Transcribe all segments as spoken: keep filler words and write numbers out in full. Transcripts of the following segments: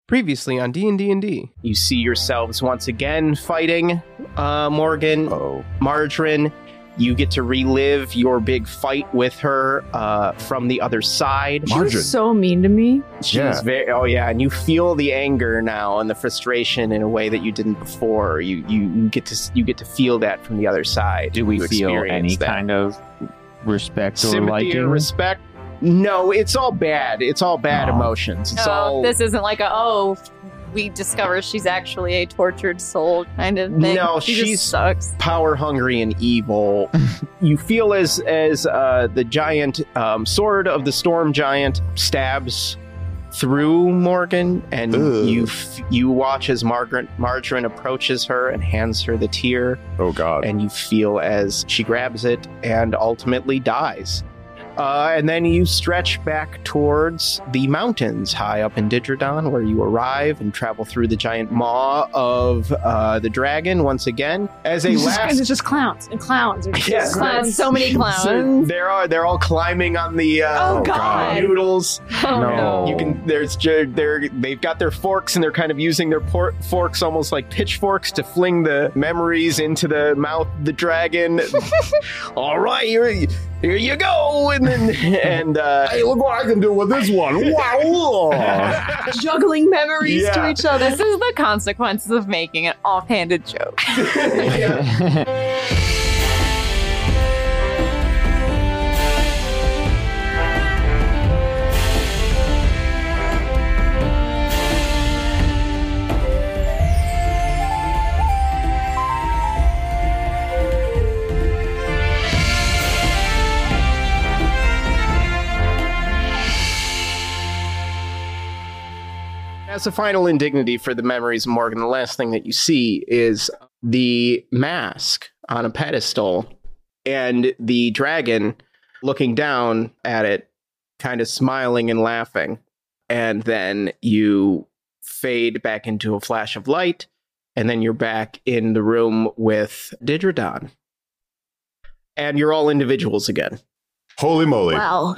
Previously on D and D and D. You see yourselves once again fighting uh, Morgan, Uh-oh. Margarine. You get to relive your big fight with her uh, from the other side. She was so mean to me. She's Yeah. very, oh yeah, and you feel the anger now and the frustration in a way that you didn't before. You you get to you get to feel that from the other side. Do we You feel experience any that. kind of respect or sympathy liking? or respect? No, it's all bad. It's all bad Oh. emotions. It's Oh, all this isn't like a, oh, we discover she's actually a tortured soul kind of thing. No, she she's- just sucks. power hungry and evil. You feel as as uh, the giant um, sword of the storm giant stabs through Morgan, and Ugh. you f- you watch as Margaret Margarine approaches her and hands her the tear, Oh, God. and you feel as she grabs it and ultimately dies. Uh, and then you stretch back towards the mountains high up in Digerdon, where you arrive and travel through the giant maw of uh, the dragon once again. As a It's just, last, it's just clowns and clowns. And Yes. Clowns, so many so clowns. there are they're all climbing on the uh, Oh, God. noodles. Oh, No. no. You can there's ju- they're they've got their forks and they're kind of using their por- forks almost like pitchforks to fling the memories into the mouth of the dragon. All right, here, here you go, and then and uh, Hey, look what I can do with this one. Wow. juggling memories Yeah. to each other. This is the consequences of making an offhanded joke. As a final indignity for the memories of Morgan, the last thing that you see is the mask on a pedestal and the dragon looking down at it, kind of smiling and laughing. And then you fade back into a flash of light, and then you're back in the room with Digerdon. And you're all individuals again. Holy moly. Wow.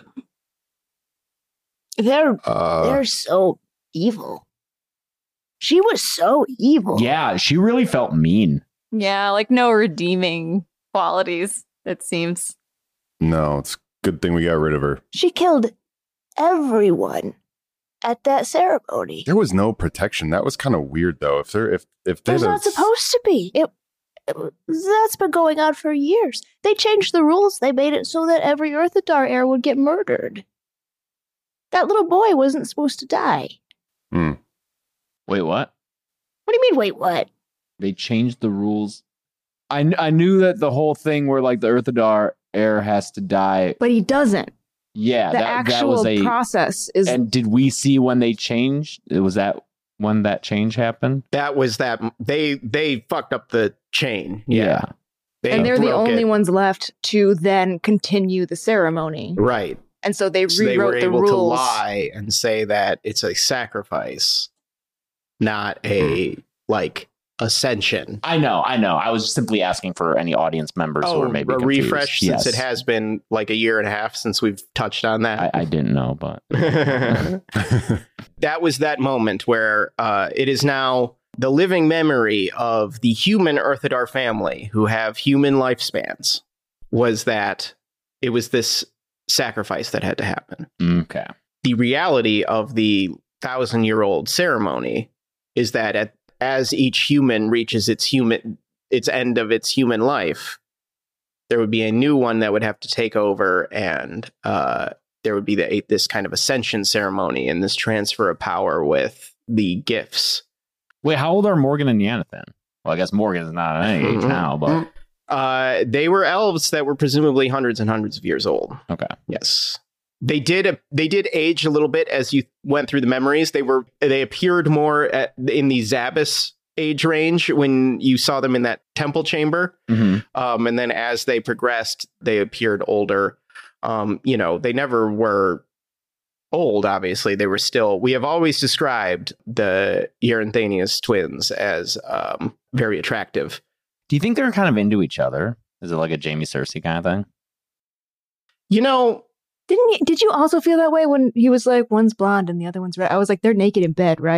They're Uh, they're so evil. She was so evil. Yeah, she really felt mean. Yeah, like no redeeming qualities, it seems. no, it's a good thing we got rid of her. She killed everyone at that ceremony. There was no protection. That was kind of weird, though. If there, if if There's they'd not have- supposed to be. It, it that's been going on for years. They changed the rules. They made it so that every Earthadar heir would get murdered. That little boy wasn't supposed to die. Hmm. Wait, what? What do you mean? Wait, what? They changed the rules. I, kn- I knew that the whole thing where like the Earthadar heir has to die. But he doesn't. Yeah, The that, that actual was a. process is. And did we see when they changed? Was that when that change happened? That was that they they fucked up the chain. Yeah. They and they're the broke only it. ones left to then continue the ceremony. Right. And so they So they were rewrote the able rules. to lie and say that it's a sacrifice, not a like ascension. I know, I know. I was simply asking for any audience members who were maybe a confused. refresh Yes. since it has been like a year and a half since we've touched on I, that. I didn't know, but That was that moment where uh, it is now the living memory of the human Earthadar family who have human lifespans. Was that it was this sacrifice that had to happen. okay. The reality of the thousand year old ceremony is that at, as each human reaches its human its end of its human life, there would be a new one that would have to take over, and uh, there would be the, this kind of ascension ceremony and this transfer of power with the gifts. Wait, how old are Morgan and Yanathan? Well, I guess Morgan is not at any age Mhm. now, but Uh, they were elves that were presumably hundreds and hundreds of years old. okay. Yes. They did they did age a little bit as you went through the memories. They were they appeared more at, in the Zabas age range when you saw them in that temple chamber. Mm-hmm. Um, and then as they progressed, they appeared older. Um, you know, they never were old, obviously. They were still, we have always described the Eurythanius twins as um, very attractive. Do you think they're kind of into each other? Is it like a Jamie Cersei kind of thing? You know, Didn't you, did you also feel that way when he was like, one's blonde and the other one's red? I was like, they're naked in bed, right?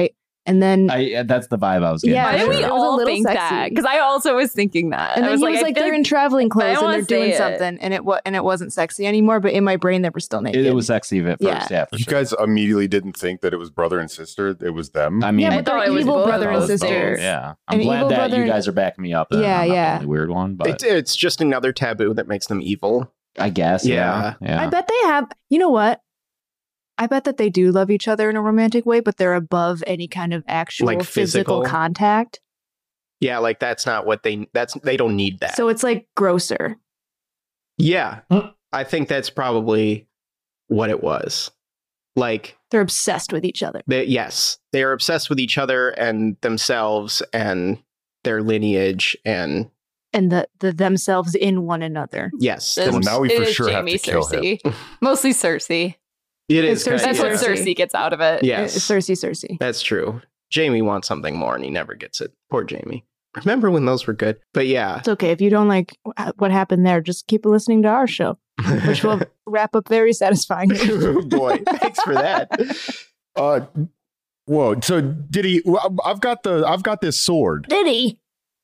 And then I, that's the vibe I was getting. Yeah, Why for do we sure. it was a all little think sexy. that? Because I also was thinking that. and I then was he like, was I like, feel they're in traveling but I clothes and wanna they're doing say it. something, and it wa- and it wasn't sexy anymore. But in my brain, they were still naked. It, it was sexy at first. Yeah. Yeah, for You sure. guys immediately didn't think that it was brother and sister. It was them. I mean, Yeah, I but thought they're it was evil both brother of and those sister. things. Yeah, I'm An glad evil that brother- you guys are backing me up. Then. Yeah, I'm not yeah. the only weird one, but It's, it's just another taboo that makes them evil. I guess. Yeah, yeah. I bet they have. You know what? I bet that they do love each other in a romantic way, but they're above any kind of actual Like physical physical? contact. Yeah, like that's not what they that's they don't need that. So it's like grosser. yeah. Huh. I think that's probably what it was. Like They're obsessed with each other. they yes, they are obsessed with each other and themselves and their lineage and And the, the themselves in one another. yes, It's- Well, now we it for is sure have Jamie to kill him. Cersei. Mostly Cersei. it It's is Cersei. kinda- That's what yeah. Cersei. Cersei gets out of it. Yes. It's Cersei, Cersei. That's true. Jamie wants something more and he never gets it. Poor Jamie. Remember when those were good? But yeah. It's okay. If you don't like wh- what happened there, just keep listening to our show, which will wrap up very satisfyingly. Oh, boy, thanks for that. Uh, whoa. So did he? well, I've got the. I've got this sword. Did he?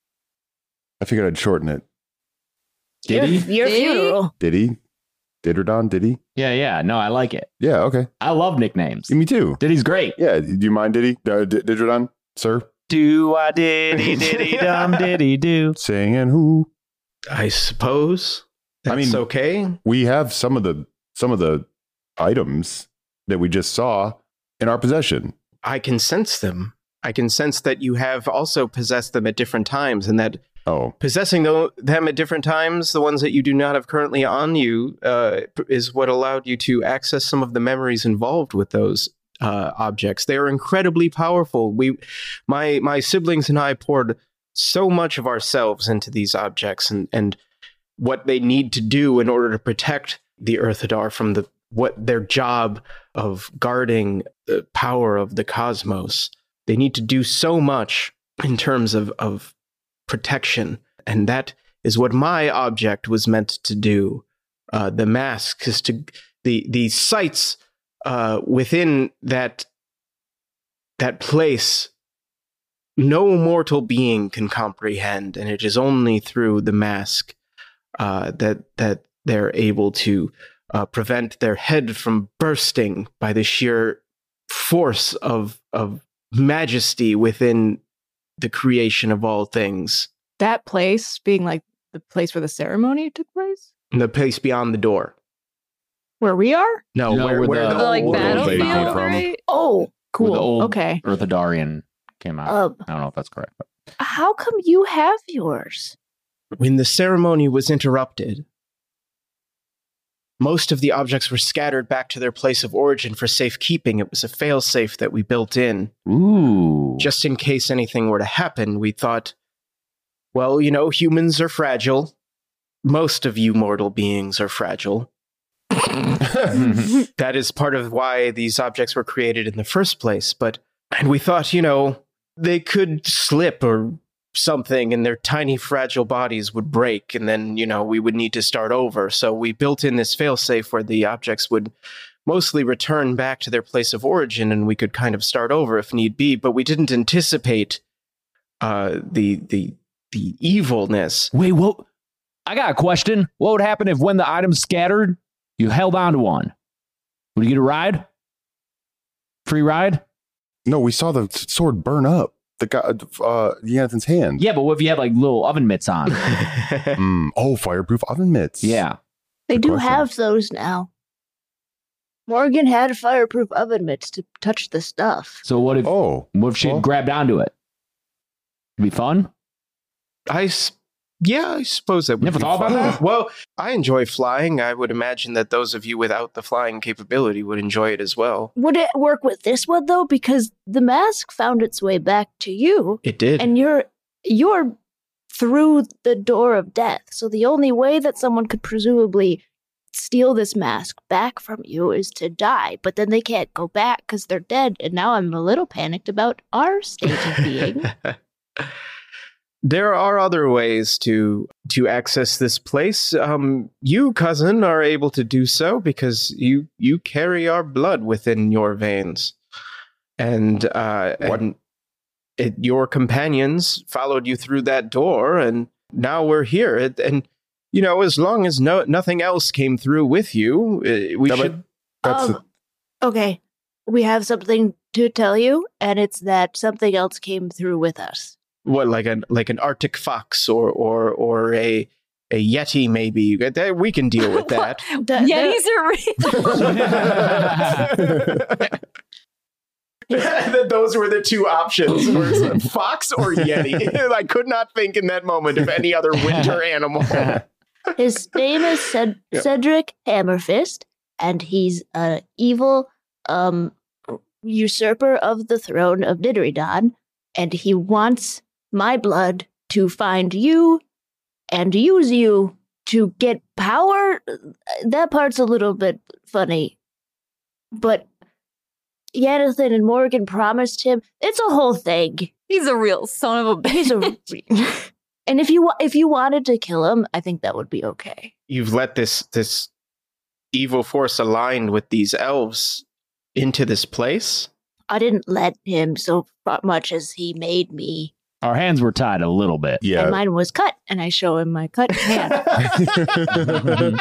I figured I'd shorten it. Did he? Your Did he? funeral. Did he? Did or Don? Did he? Yeah, yeah. No, I like it. Yeah. Okay. I love nicknames. Me too. Diddy's great. Yeah. Do you mind? Did he? Uh, did, did or Don, sir? Do I diddy diddy dum diddy do? Saying who? I suppose that's I mean- okay. We have some of the some of the items that we just saw in our possession. I can sense them. I can sense that you have also possessed them at different times, and that Oh, possessing tho- them at different times, the ones that you do not have currently on you, uh, is what allowed you to access some of the memories involved with those uh, objects. They are incredibly powerful. We, my my siblings and I poured so much of ourselves into these objects and and what they need to do in order to protect the Earthadar from the what their job of guarding the power of the cosmos. They need to do so much in terms of of protection, and that is what my object was meant to do. Uh, the mask is to the the sights uh, within that that place. No mortal being can comprehend, and it is only through the mask uh, that that they're able to uh, prevent their head from bursting by the sheer force of of majesty within the creation of all things. That place being like the place where the ceremony took place, And the place beyond the door. where we are. No, You know, where, where where the- the, The like old lady battlefield, came from. right? Oh, Cool. the old- Okay. Earthadarian came out. um, I don't know if that's correct. But. how come you have yours? when the ceremony was interrupted, most of the objects were scattered back to their place of origin for safekeeping. It was a failsafe that we built in. Ooh. Just in case anything were to happen, we thought, well, you know, humans are fragile. Most of you mortal beings are fragile. That is part of why these objects were created in the first place. But, and we thought, you know, they could slip or something and their tiny fragile bodies would break. And then, you know, we would need to start over. So we built in this failsafe where the objects would mostly return back to their place of origin and we could kind of start over if need be. But we didn't anticipate uh, the, the, the evilness. Wait, what? I got a question. What would happen if when the items scattered, you held on to one? Would you get a ride? Free ride? no, we saw the sword burn up. The guy, uh, Jonathan's hand. Yeah, but what if you had like little oven mitts on? Mm, oh, fireproof oven mitts. Yeah. They Good do question. have those now. Morgan had fireproof oven mitts to touch the stuff. So what if Oh, what if she well. had grabbed onto it? It'd be fun. I, s- yeah, I suppose that would Never be thought about fun. that? Well, I enjoy flying. I would imagine that those of you without the flying capability would enjoy it as well. Would it work with this one though? Because the mask found its way back to you, It did. and you're you're through the door of death. So the only way that someone could presumably steal this mask back from you is to die. But then they can't go back because they're dead. And now I'm a little panicked about our state of being. There are other ways to to access this place. Um, you, cousin, are able to do so because you you carry our blood within your veins, and uh, What? and it, your companions followed you through that door, and now we're here. It, and you know, as long as no nothing else came through with you, uh, we Yeah, but should. That's Um, okay, we have something to tell you, and it's that something else came through with us. What, like an like an Arctic fox or or or a a yeti, maybe? That- We can deal with that. The- Yetis are real. Those were the two options: were fox or yeti. I could not think in that moment of any other winter animal. His name is Ced- Yeah. Cedric Hammerfist, and he's an evil um, usurper of the throne of Didderidon, and he wants my blood to find you and use you to get power. That part's a little bit funny, but Jonathan and Morgan promised him. It's a whole thing. He's a real son of a bitch. He's a. And if you wa- if you wanted to kill him, I think that would be okay. You've let this this evil force aligned with these elves into this place. I didn't let him so fu- much as he made me. Our hands were tied a little bit. And yeah. mine was cut, and I show him my cut hand.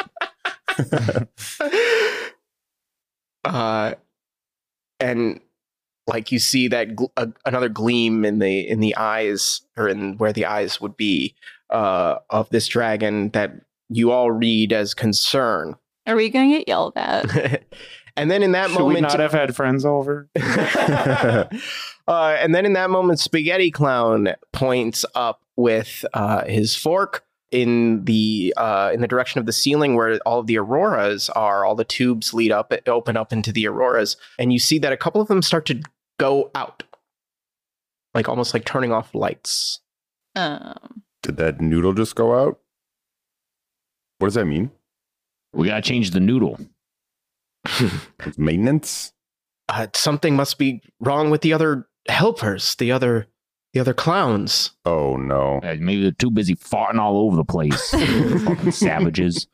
uh, and like you see that gl- uh, another gleam in the in the eyes, or in where the eyes would be, uh, of this dragon that you all read as concern. Are we gonna get yelled at? And then in that Should we moment, not have had friends over? uh, and then in that moment, Spaghetti Clown points up with uh, his fork in the uh, in the direction of the ceiling where all of the auroras are. All the tubes lead up, open up into the auroras, and you see that a couple of them start to go out, like almost like turning off lights. Um, Did that noodle just go out? What does that mean? We gotta change the noodle. It's maintenance? Uh, something must be wrong with the other helpers, the other the other clowns. Oh no. Uh, Maybe they're too busy farting all over the place. Fucking savages.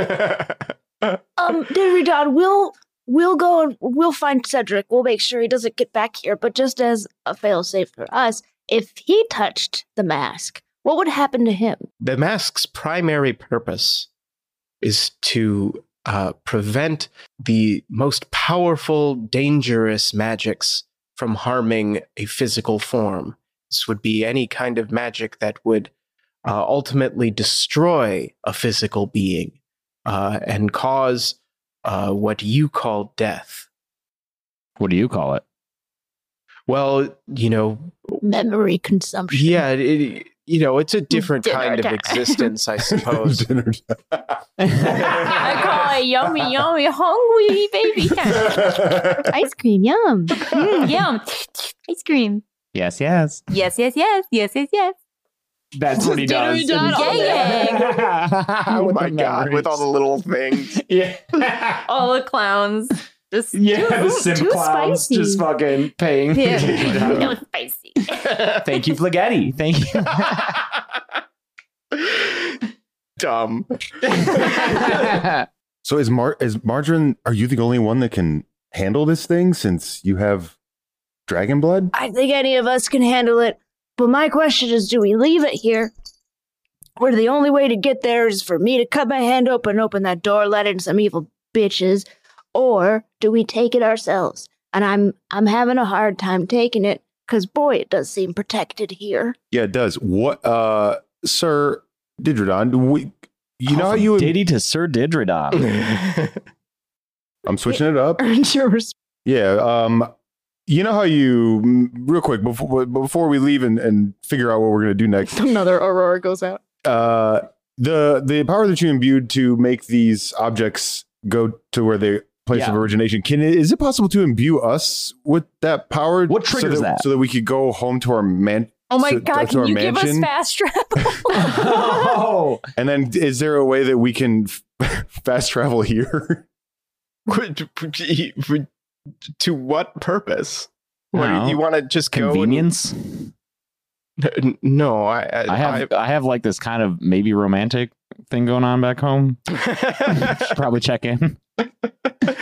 um, Didderidon, we'll we'll go and we'll find Cedric. We'll make sure he doesn't get back here. But just as a failsafe for us, if he touched the mask, what would happen to him? The mask's primary purpose is to uh, prevent the most powerful, dangerous magics from harming a physical form. This would be any kind of magic that would uh, ultimately destroy a physical being uh, and cause uh, what you call death. What do you call it? Well, you know, Memory consumption. yeah, it, you know, it's a different Dinner kind of time. existence, I suppose. Dinner I call it yummy, yummy, hungry baby time. Ice cream, yum. Mm, yum. Ice cream. Yes, yes. Yes, yes, yes, yes, yes, yes. That's what he does. Didderidon all day. Oh With my the god, with memories. all the little things. Yeah. All the clowns. Just Yeah, the Too- sim too clowns spicy. just fucking paying. Yeah. No spicy. Thank you, Flagetti. Thank you. Dumb. So is Mar is Margarine, are you the only one that can handle this thing since you have dragon blood? I think any of us can handle it. But my question is, do we leave it here? Where the only way to get there is for me to cut my hand open, open that door, let in some evil bitches, or do we take it ourselves? And I'm I'm having a hard time taking it, because boy, it does seem protected here. Yeah, it does. What uh Sir Didridon, do we you know how you Diddy to Sir Didridon. I'm switching it up. Earned your respect. Yeah, um you know how you mm, real quick before before we leave and, and figure out what we're gonna do next. Another aurora goes out. Uh the the power that you imbued to make these objects go to where they place Yeah. of origination, can it, is it possible to imbue us with that power? What triggers so that, that? so that we could go home to our man? Oh my to- god, to can our you give us mansion? fast travel? Oh. And then is there a way that we can f- fast travel here? To what purpose? What, No. you want to just go and- Convenience. N- No, I, I, I have I have like this kind of maybe romantic thing going on back home. Should probably check in.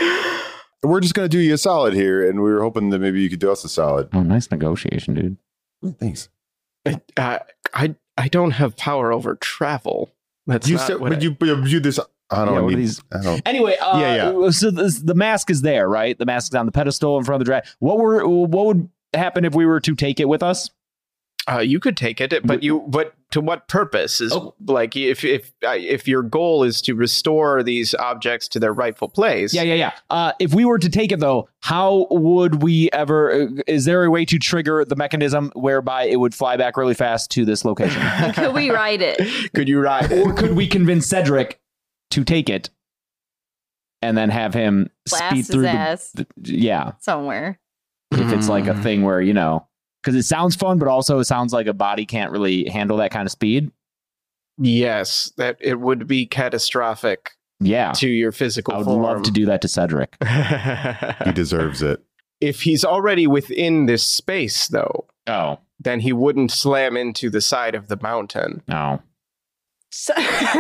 We're just gonna do you a solid here, and we were hoping that maybe you could do us a solid. Oh, nice negotiation, dude. Thanks. Uh, I I don't have power over travel. That's You not said, what but I- you, you you this. I don't Yeah, what are need. these- I don't. Anyway, uh, Yeah, so this, the mask is there, right? The mask is on the pedestal in front of the dragon. What were what would happen if we were to take it with us? Uh, you could take it, but you but to what purpose is Oh. like if if uh, if your goal is to restore these objects to their rightful place? Yeah, yeah, yeah. Uh, if we were to take it, though, how would we ever? Uh, is there a way to trigger the mechanism whereby it would fly back really fast to this location? Could we ride it? Could you ride it? Or could we convince Cedric to take it and then have him Blast speed his through the, ass the? Yeah, somewhere. if it's like a Mm. thing where you know, because it sounds fun, but also it sounds like a body can't really handle that kind of speed. Yes, that it would be catastrophic Yeah, to your physical I would form. love to do that to Cedric. He deserves it. If he's already within this space, though, Oh then he wouldn't slam into the side of the mountain. no. So-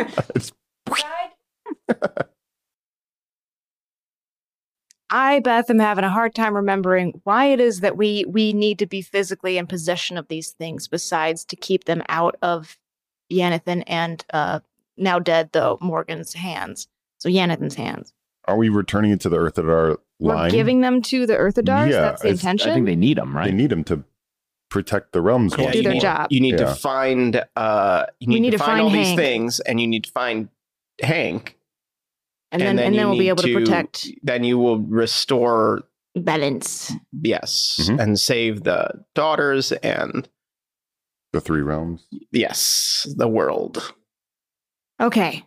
I, Beth, am having a hard time remembering why it is that we we need to be physically in possession of these things, besides to keep them out of Yanathan and uh, now dead though Morgan's hands. So Yanathan's hands. Are we returning it to the Earth at our We're line? giving them to the Earthadars. Yeah, That's the I- I intention. I think they need them, right? They need him to protect the realms. Yeah, going do their forward. job. You need Yeah. to find. Uh, you We need, need to to find, find all these Hank. things, and you need to find Hank. and then and then, you we'll be need able to, protect Then you will restore. balance. Yes, Mhm. and save the daughters and The three realms. yes, the world. Okay.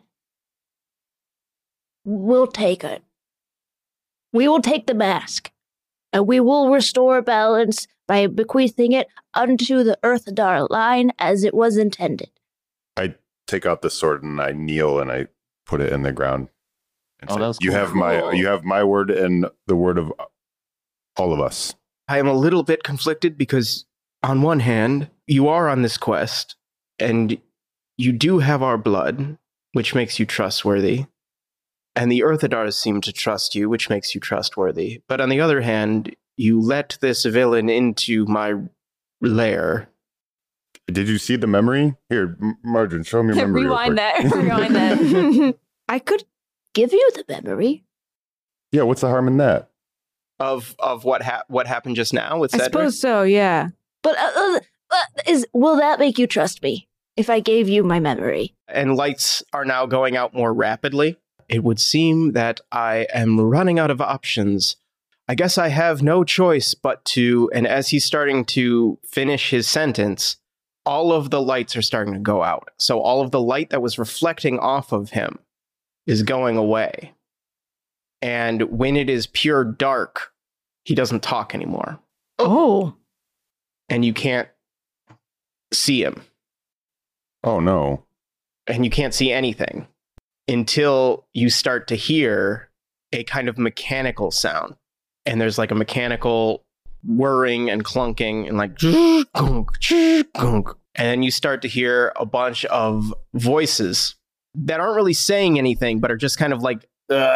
We'll take it. We will take the mask, and we will restore balance by bequeathing it unto the Earthadar line as it was intended. I take out the sword and I kneel and I put it in the ground. And Oh, say, that was you cool. have my Cool. you have my word and the word of all of us. I am a little bit conflicted because, on one hand, you are on this quest, and you do have our blood, which makes you trustworthy. And the Earthadars seem to trust you, which makes you trustworthy. But on the other hand, you let this villain into my lair. Did you see the memory? Here, M- Margin, show me your memory. real Rewind quick. that. Rewind that. I could give you the memory. Yeah, what's the harm in that? Of of what hap what happened just now with I Cedric? suppose so. Yeah. But uh, uh, uh, is will that make you trust me if I gave you my memory? And lights are now going out more rapidly. It would seem that I am running out of options. I guess I have no choice but to, and as he's starting to finish his sentence, all of the lights are starting to go out. So all of the light that was reflecting off of him is going away. And when it is pure dark, he doesn't talk anymore. Oh. And you can't see him. Oh no. And you can't see anything until you start to hear a kind of mechanical sound. And there's like a mechanical whirring and clunking and like and then you start to hear a bunch of voices that aren't really saying anything but are just kind of like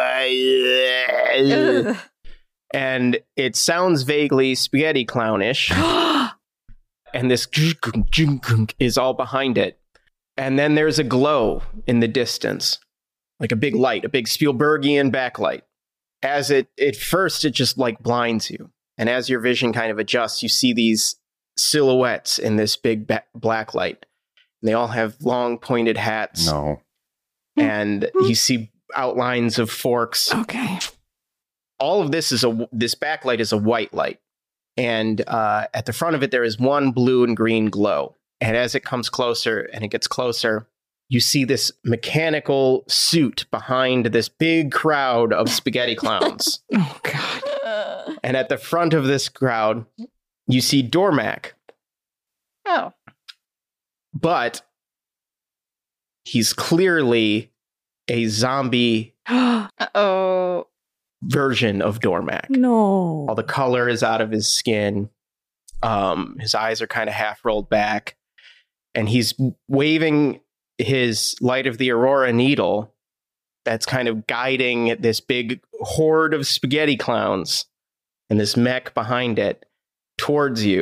Ugh. and it sounds vaguely spaghetti clownish. And this is all behind it. And then there's a glow in the distance, like a big light, a big Spielbergian backlight. As it, at first, it just like blinds you. And as your vision kind of adjusts, you see these silhouettes in this big ba- black light. And they all have long pointed hats. No. And you see outlines of forks. Okay. All of this is a, this backlight is a white light. And uh, at the front of it, there is one blue and green glow. And as it comes closer and it gets closer, you see this mechanical suit behind this big crowd of spaghetti clowns. Oh God. Uh, And at the front of this crowd, you see Dormac. oh. But he's clearly a zombie Oh. version of Dormac. No. All the color is out of his skin. Um, his eyes are kind of half rolled back. And he's waving his Light of the Aurora needle that's kind of guiding this big horde of spaghetti clowns and this mech behind it towards you.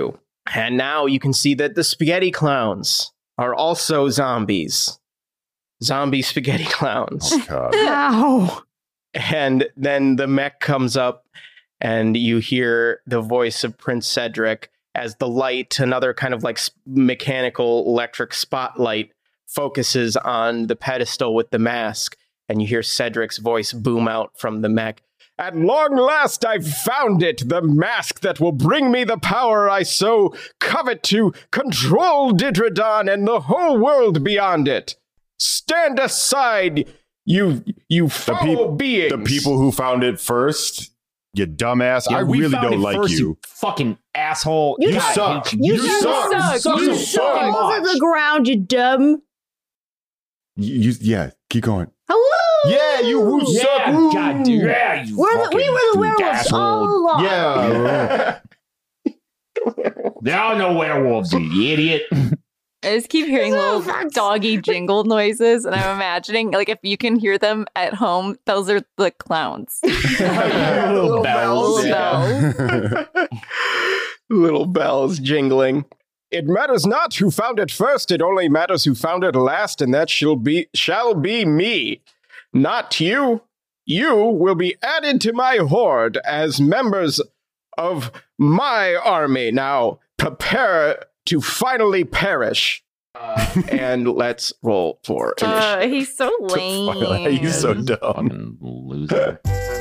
And now you can see that the spaghetti clowns are also zombies. Zombie spaghetti clowns. Oh, God. Ow. And then the mech comes up and you hear the voice of Prince Cedric as the light, another kind of like mechanical electric spotlight, focuses on the pedestal with the mask. And you hear Cedric's voice boom out from the mech. At long last I've found it, the mask that will bring me the power I so covet to control Didradon and the whole world beyond it. Stand aside, you you foul peop- beings. The people who found it first, you dumbass. Yeah, I we really found don't it like first, you. Fucking asshole. You God, I suck. hate You, You suck. suck. suck You so suck. fucking Over much. the ground, you dumb. You, you yeah, keep going. Hello. Yeah, you woo Yeah, suck. Woo. God, dude. Yeah, you We're the, fucking we were the dude, werewolves asshole. all along. Yeah. There are no werewolves, you idiot. I just keep hearing No, little that's- doggy jingle noises, and I'm imagining, like, if you can hear them at home, those are the clowns. Little bells. Little Yeah. bells. Little bells jingling. It matters not who found it first, it only matters who found it last, and that shall be shall be me. Not you. You will be added to my horde as members of my army. Now prepare to finally perish. Uh, and let's roll for initiative. Uh, he's so lame. He's so dumb. Fucking loser.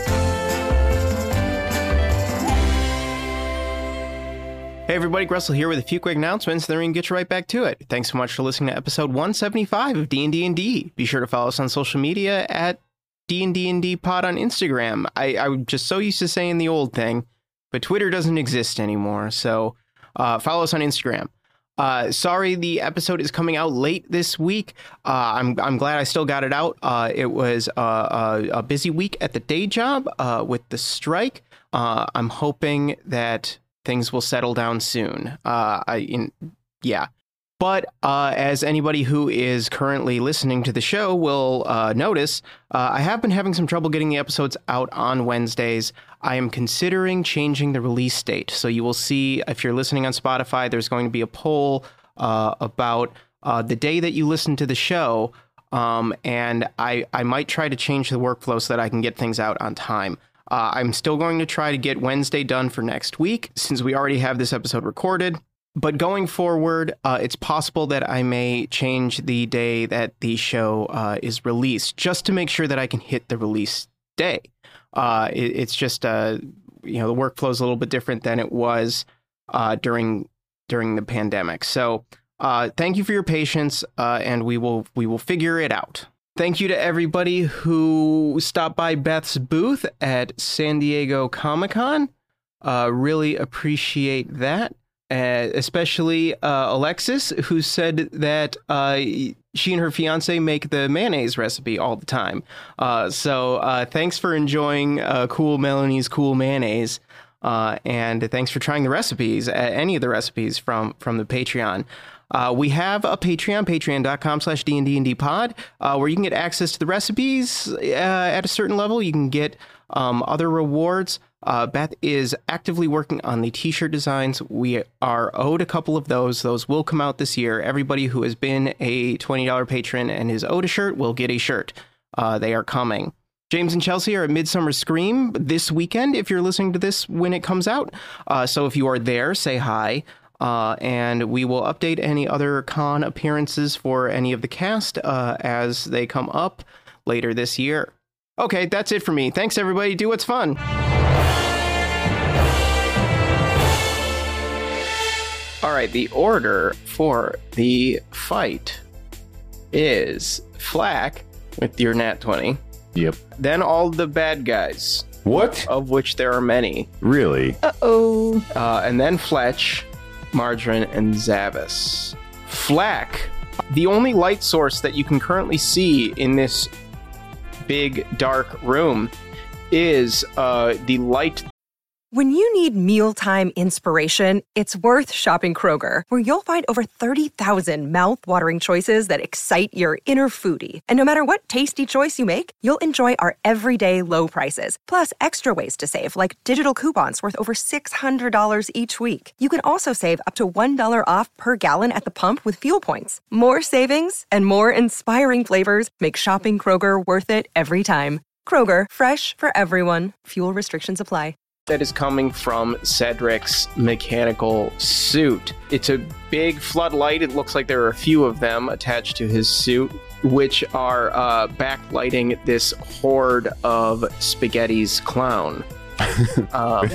Hey everybody, Gressel here with a few quick announcements, then we can get you right back to it. Thanks so much for listening to episode one seventy-five of D and D and D. Be sure to follow us on social media at D and D and D pod on Instagram. I, I'm just so used to saying the old thing, but Twitter doesn't exist anymore, so uh, follow us on Instagram. Uh, sorry, the episode is coming out late this week. Uh, I'm I'm glad I still got it out. Uh, it was uh, a, a busy week at the day job uh, with the strike. Uh, I'm hoping that things will settle down soon. Uh, I, in, yeah. But uh, as anybody who is currently listening to the show will uh, notice, uh, I have been having some trouble getting the episodes out on Wednesdays. I am considering changing the release date. So you will see, if you're listening on Spotify, there's going to be a poll uh, about uh, the day that you listen to the show. Um, and I, I might try to change the workflow so that I can get things out on time. Uh, I'm still going to try to get Wednesday done for next week, since we already have this episode recorded. But going forward, uh, it's possible that I may change the day that the show uh, is released, just to make sure that I can hit the release day. Uh, it, it's just, uh, you know, the workflow is a little bit different than it was uh, during during the pandemic. So uh, thank you for your patience, uh, and we will we will figure it out. Thank you to everybody who stopped by Beth's booth at San Diego Comic-Con. Uh, really appreciate that. Uh, especially uh, Alexis, who said that uh, she and her fiance make the mayonnaise recipe all the time. Uh, so uh, thanks for enjoying uh, Cool Melanie's Cool Mayonnaise. Uh, and thanks for trying the recipes, uh, any of the recipes from, from the Patreon. Uh, we have a Patreon, patreon.com slash D&D pod, uh, where you can get access to the recipes uh, at a certain level. You can get um, other rewards. Uh, Beth is actively working on the t-shirt designs. We are owed a couple of those. Those will come out this year. Everybody who has been a twenty dollars patron and is owed a shirt will get a shirt. Uh, they are coming. James and Chelsea are at Midsummer Scream this weekend, if you're listening to this when it comes out. Uh, so if you are there, say hi. Uh, and we will update any other con appearances for any of the cast uh, as they come up later this year. Okay, that's it for me. Thanks, everybody. Do what's fun. All right, the order for the fight is Flack with your nat twenty. Yep. Then all the bad guys, What? of which there are many. Really? Uh-oh. Uh, and then Fletch, Margarine, and Zavis. Flack, the only light source that you can currently see in this big, dark room is uh, the light When you need mealtime inspiration, it's worth shopping Kroger, where you'll find over thirty thousand mouth-watering choices that excite your inner foodie. And no matter what tasty choice you make, you'll enjoy our everyday low prices, plus extra ways to save, like digital coupons worth over six hundred dollars each week. You can also save up to one dollar off per gallon at the pump with fuel points. More savings and more inspiring flavors make shopping Kroger worth it every time. Kroger, fresh for everyone. Fuel restrictions apply. That is coming from Cedric's mechanical suit. It's a big floodlight. It looks like there are a few of them attached to his suit, which are uh, backlighting this horde of Spaghetti's clown. um,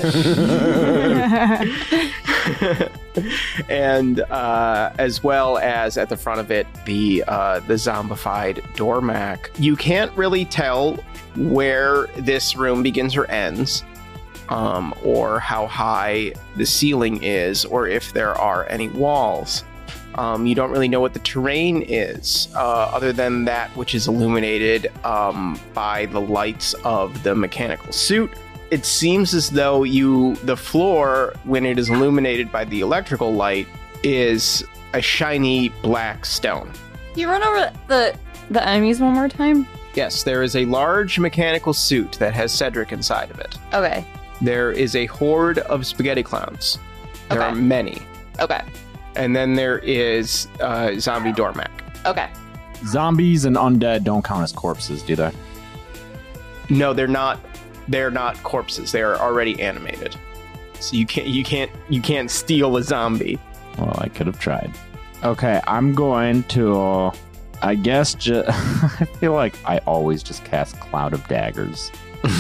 and uh, as well as at the front of it, the uh, the zombified Dormac. You can't really tell where this room begins or ends. Um, or how high the ceiling is, or if there are any walls. Um, you don't really know what the terrain is, uh, other than that which is illuminated um, by the lights of the mechanical suit. It seems as though you, the floor, when it is illuminated by the electrical light, is a shiny black stone. You run over the the enemies one more time? Yes, there is a large mechanical suit that has Cedric inside of it. Okay. There is a horde of spaghetti clowns. There Okay. are many. Okay. And then there is uh, zombie Dormac. Okay. Zombies and undead don't count as corpses, do they? No, they're not. They're not corpses. They are already animated. So you can't. You can't. You can't steal a zombie. Well, I could have tried. Okay, I'm going to. I guess. Ju- I feel like I always just cast Cloud of Daggers.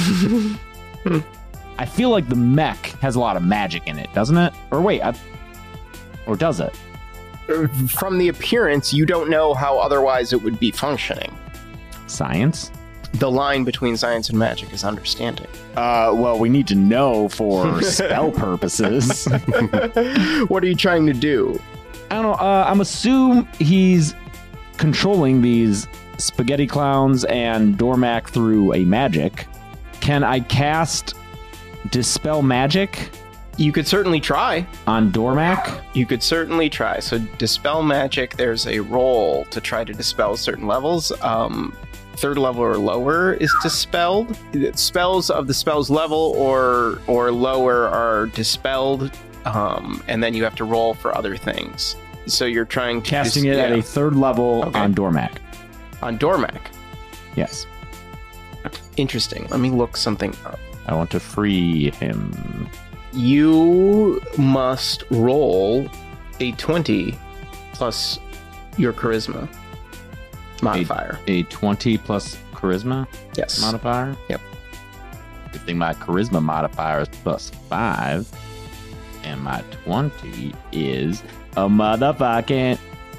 I feel like the mech has a lot of magic in it, doesn't it? Or wait, I, or does it? From the appearance, you don't know how otherwise it would be functioning. Science? The line between science and magic is understanding. Uh, well, we need to know for spell purposes. What are you trying to do? I don't know. Uh, I'm assume he's controlling these spaghetti clowns and Dormac through a magic. Can I cast Dispel Magic You could certainly try. on Dormac? You could certainly try. So dispel magic, there's a roll to try to dispel certain levels. Um, third level or lower is dispelled. Spells of the spell's level or or lower are dispelled, um, and then you have to roll for other things. So you're trying to Casting dis- it at yeah. a third level Okay. on Dormac. on Dormac. Yes. Interesting. Let me look something up. I want to free him. You must roll a twenty plus your charisma modifier. A twenty plus charisma Yes. modifier? Yep. Good thing my charisma modifier is plus five. And my twenty is a motherfucking.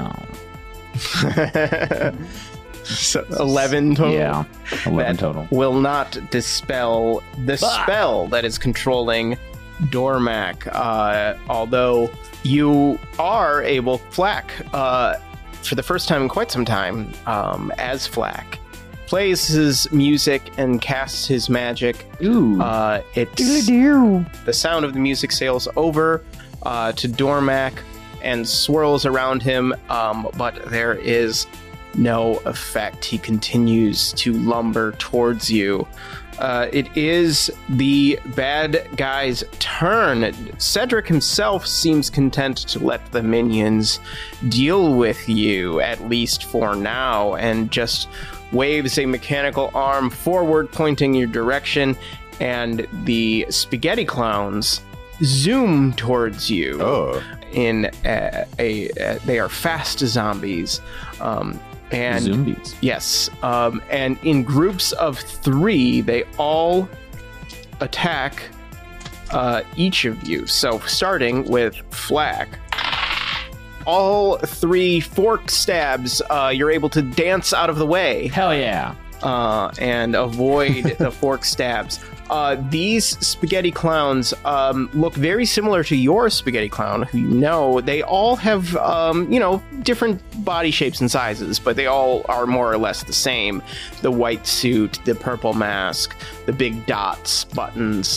Oh. So eleven total. Yeah. eleven That total. will not dispel the Fuck. spell that is controlling Dormac. Uh, although you are able, Flack, uh, for the first time in quite some time, um, as Flack, plays his music and casts his magic. Ooh. Uh, it's the sound of the music sails over uh, to Dormac and swirls around him, um, but there is no effect. He continues to lumber towards you. Uh, it is the bad guy's turn. Cedric himself seems content to let the minions deal with you, at least for now, and just waves a mechanical arm forward, pointing your direction, and the spaghetti clowns zoom towards you. Oh. In a, a, a they are fast zombies. Um, and Zombies. Yes, um, and in groups of three, they all attack uh, each of you. So starting with Flack, all three fork stabs, uh, you're able to dance out of the way Hell yeah. uh, and avoid the fork stabs. Uh, these spaghetti clowns um, look very similar to your spaghetti clown, who you know. They all have, um, you know, different body shapes and sizes, but they all are more or less the same. The white suit, the purple mask, the big dots, buttons,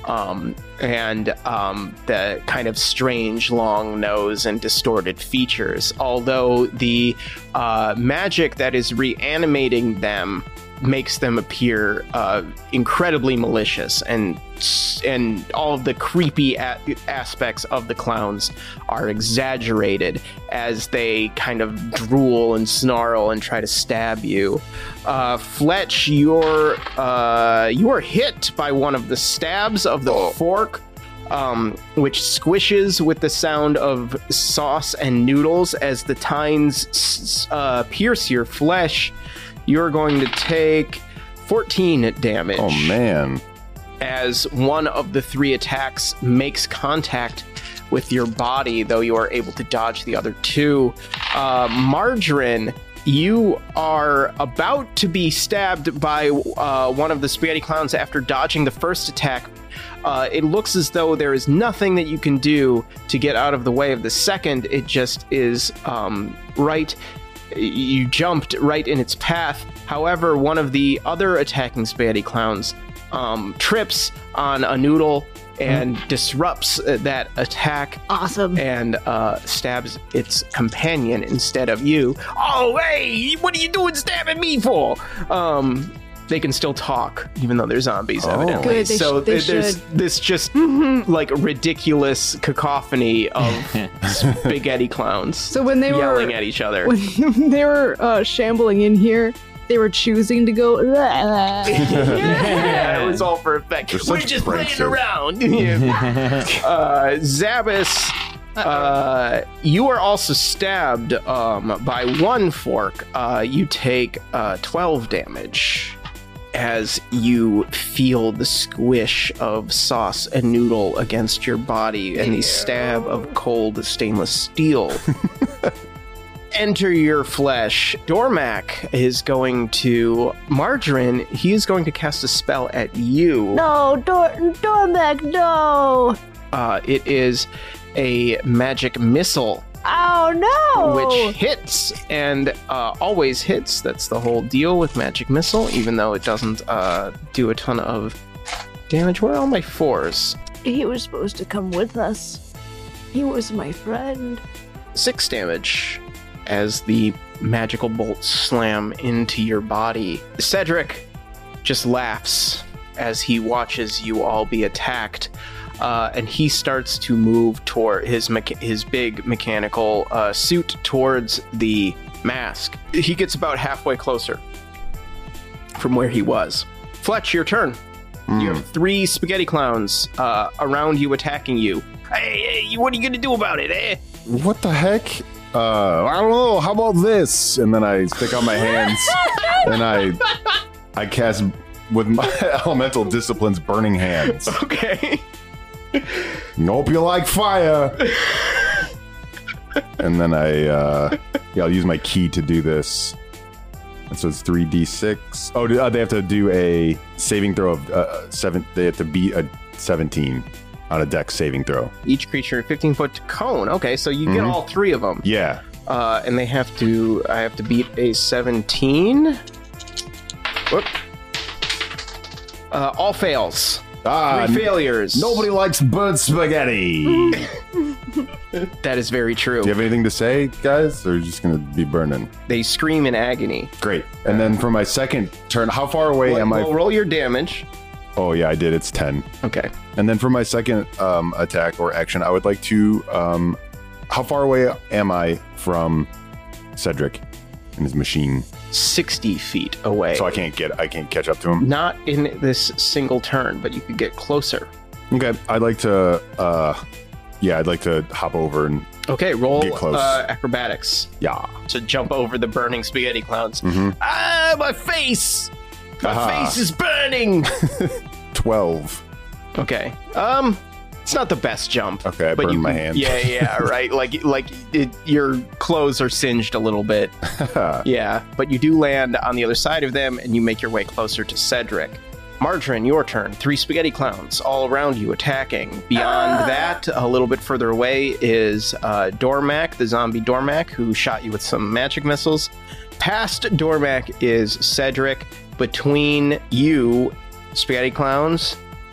Um, and um, the kind of strange long nose and distorted features. Although the uh, magic that is reanimating them makes them appear uh, incredibly malicious, and and all of the creepy a- aspects of the clowns are exaggerated as they kind of drool and snarl and try to stab you. Uh, Fletch, you're uh, you are hit by one of the stabs of the fork, um, which squishes with the sound of sauce and noodles as the tines uh, pierce your flesh. You're going to take fourteen damage. Oh, man. As one of the three attacks makes contact with your body, though you are able to dodge the other two. Uh, Margarine, you are about to be stabbed by uh, one of the spaghetti clowns after dodging the first attack. Uh, it looks as though there is nothing that you can do to get out of the way of the second. It just is um, right... You jumped right in its path. However, one of the other attacking spaghetti clowns um, trips on a noodle and mm. disrupts uh, that attack. Awesome. And uh, stabs its companion instead of you. Oh, hey, what are you doing stabbing me for? Um, they can still talk, even though they're zombies, oh. evidently. Good, they so sh- they there's should. this just like ridiculous cacophony of spaghetti clowns. So when they yelling were at each other. when they were uh, shambling in here, they were choosing to go. Yeah, it was all for effect. They're We're such just playing pranksters. around. uh, Zabas, uh, you are also stabbed um, by one fork. Uh, you take uh, twelve damage as you feel the squish of sauce and noodle against your body and the stab of cold stainless steel. Enter your flesh. Dormac is going to... Margarine, he is going to cast a spell at you. No, Dor- Dormac, no. Uh, it is a magic missile, Oh, no. which hits and uh, always hits. That's the whole deal with magic missile, even though it doesn't uh, do a ton of damage. Where are all my fours? He was supposed to come with us. He was my friend. Six damage as the magical bolts slam into your body. Cedric just laughs as he watches you all be attacked, uh, and he starts to move toward his mecha- his big mechanical uh, suit towards the mask. He gets about halfway closer from where he was. Fletch, your turn. Mm. You have three spaghetti clowns uh, around you attacking you. Hey, hey, what are you gonna do about it, eh? What the heck? Uh, I don't know. How about this? And then I stick out my hands and I I cast with my elemental disciplines burning hands. Okay. Hope you like fire. And then I uh, yeah, I'll use my key to do this. And so it's three d six. Oh, uh, they have to do a saving throw of uh, seven. They have to beat a seventeen on a dex saving throw. Each creature fifteen foot cone. Okay, so you get Mhm. all three of them. Yeah. Uh, and they have to, I have to beat a seventeen. Whoop. Uh, all fails. Ah, Three failures. nobody likes burnt spaghetti. That is very true. Do you have anything to say, guys? Or are you just going to be burning? They scream in agony. Great. And then for my second turn, how far away Well, am I? well, roll your damage. Oh, yeah, I did. It's ten. Okay. And then for my second um, attack or action, I would like to. Um, how far away am I from Cedric and his machine? sixty feet away. So I can't get. I can't catch up to him. Not in this single turn, but you could get closer. Okay. I'd like to. Uh, yeah, I'd like to hop over and. Okay, roll Get close. uh, acrobatics Yeah. to jump over the burning spaghetti clowns. Mm-hmm. Ah, my face! My Aha. face is burning! Twelve. Okay. Um, it's not the best jump. Okay, I but burned you, my hand. Yeah, yeah, right. Like, like it, your clothes are singed a little bit. Yeah, but you do land on the other side of them, and you make your way closer to Cedric. Margarine, your turn. Three spaghetti clowns all around you attacking. Beyond that, a little bit further away, is uh, Dormac, the zombie Dormac, who shot you with some magic missiles. Past Dormac is Cedric. Between you, spaghetti clowns,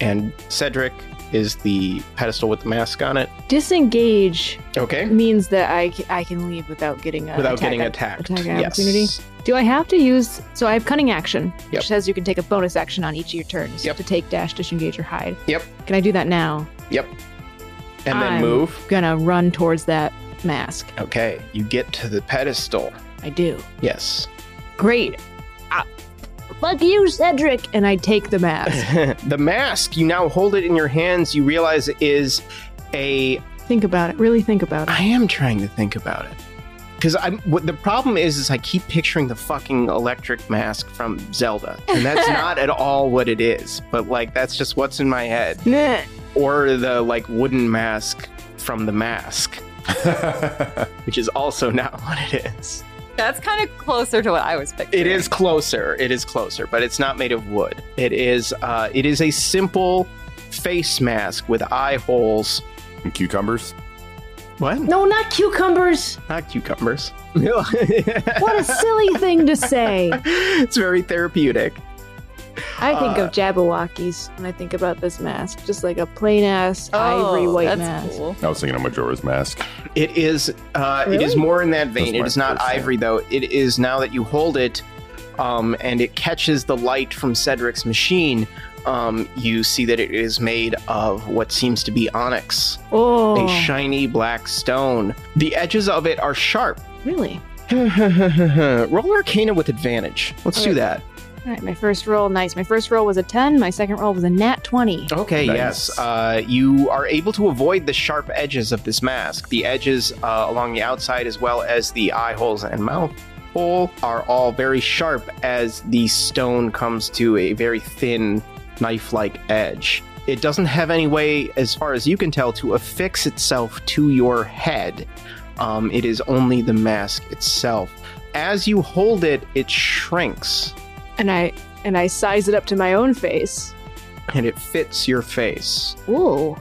and Cedric is the pedestal with the mask on it. Disengage Okay. means that I, c- I can leave without getting a Without attack getting op- attacked. attack Yes. opportunity. Do I have to use? So I have cunning action, Yep. which says you can take a bonus action on each of your turns Yep. to take, dash, disengage, or hide. Yep. Can I do that now? Yep. And then I'm move. Gonna run towards that mask. Okay. You get to the pedestal. I do. Yes. Great. Ah, fuck you, Cedric. And I take the mask. The mask, you now hold it in your hands. You realize is a. Think about it. Really think about it. I am trying to think about it. Because I'm. What the problem is, is I keep picturing the fucking electric mask from Zelda, and that's not at all what it is. But like, that's just what's in my head. Nah. Or the like wooden mask from the mask, which is also not what it is. That's kind of closer to what I was picturing. It is closer. It is closer, but it's not made of wood. It is. Uh, it is a simple face mask with eye holes. And cucumbers. What? No, not cucumbers. Not cucumbers. What a silly thing to say. It's very therapeutic. I think Uh, of Jabberwockies when I think about this mask. Just like a plain ass Oh, ivory white that's mask. cool. I was thinking of Majora's Mask. It is. Uh, It is Really? more in that vein. That's It my is not first thing. ivory though. It is now that you hold it, um, and it catches the light from Cedric's machine. Um, you see that it is made of what seems to be onyx, Oh, a shiny black stone. The edges of it are sharp. really? Roll Arcana with advantage. Let's do Okay. that. All right, my first roll, nice. My first roll was a ten. My second roll was a nat twenty. Okay, Nice. yes. Uh, you are able to avoid the sharp edges of this mask. The edges uh, along the outside, as well as the eye holes and mouth hole, are all very sharp as the stone comes to a very thin, knife-like edge. It doesn't have any way, as far as you can tell, to affix itself to your head. Um, it is only the mask itself. As you hold it, it shrinks, And I and I size it up to my own face. and it fits your face. Ooh.